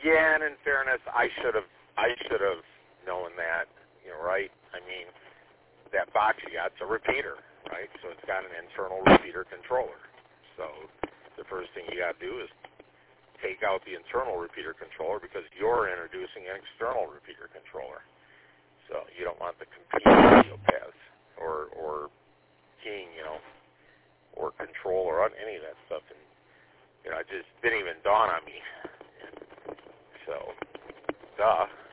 Yeah, and in fairness, I should have known that, right? I mean, that box you got's a repeater, right? So it's got an internal repeater controller. So the first thing you got to do is take out the internal repeater controller because you're introducing an external repeater controller. So you don't want the competing audio paths or keying, or control or any of that stuff. And, it just didn't even dawn on me. So, duh.